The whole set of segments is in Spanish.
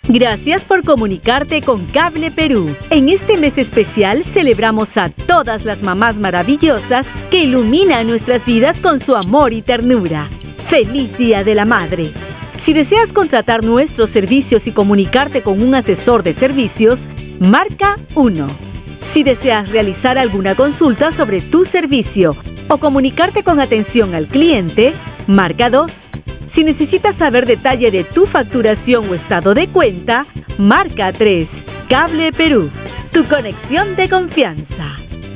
Gracias por comunicarte con Cable Perú. En este mes especial celebramos a todas las mamás maravillosas que iluminan nuestras vidas con su amor y ternura. ¡Feliz Día de la Madre! Si deseas contratar nuestros servicios y comunicarte con un asesor de servicios, marca 1. Si deseas realizar alguna consulta sobre tu servicio o comunicarte con atención al cliente, marca 2. Si necesitas saber detalle de tu facturación o estado de cuenta, marca 3. Cable Perú, tu conexión de confianza.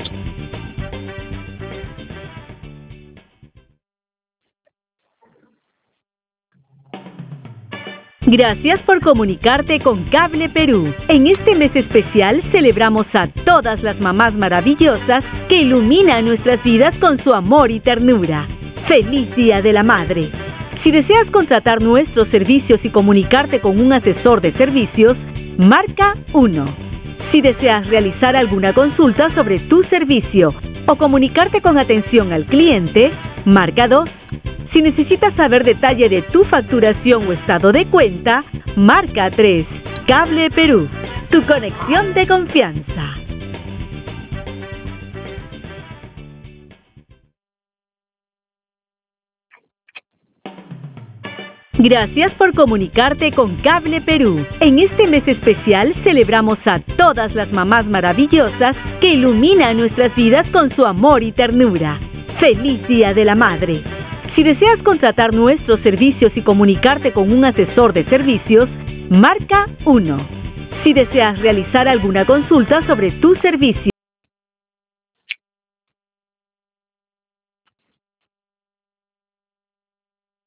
Gracias por comunicarte con Cable Perú. En este mes especial celebramos a todas las mamás maravillosas que iluminan nuestras vidas con su amor y ternura. ¡Feliz Día de la Madre! Si deseas contratar nuestros servicios y comunicarte con un asesor de servicios, marca 1. Si deseas realizar alguna consulta sobre tu servicio o comunicarte con atención al cliente, marca 2. Si necesitas saber detalle de tu facturación o estado de cuenta, marca 3. Cable Perú, tu conexión de confianza. Gracias por comunicarte con Cable Perú. En este mes especial celebramos a todas las mamás maravillosas que iluminan nuestras vidas con su amor y ternura. ¡Feliz Día de la Madre! Si deseas contratar nuestros servicios y comunicarte con un asesor de servicios, marca 1. Si deseas realizar alguna consulta sobre tu servicio